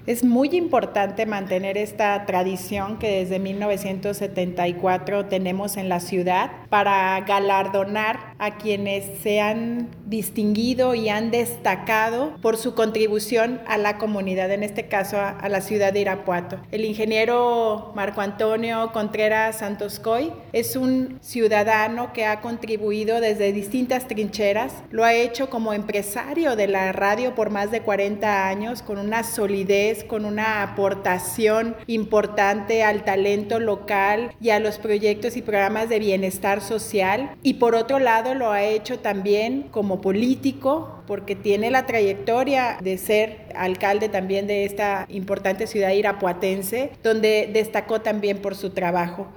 Es muy importante mantener esta tradición que desde 1974 tenemos en la ciudad para galardonar a quienes se han distinguido y han destacado por su contribución a la comunidad, en este caso a la ciudad de Irapuato. El ingeniero Marco Antonio Contreras Santoscoy es un ciudadano que ha contribuido desde distintas trincheras, lo ha hecho como empresario de la radio por más de 40 años, con una solidez, con una aportación importante al talento local y a los proyectos y programas de bienestar social. Y por otro lado lo ha hecho también como político, porque tiene la trayectoria de ser alcalde también de esta importante ciudad irapuatense, donde destacó también por su trabajo.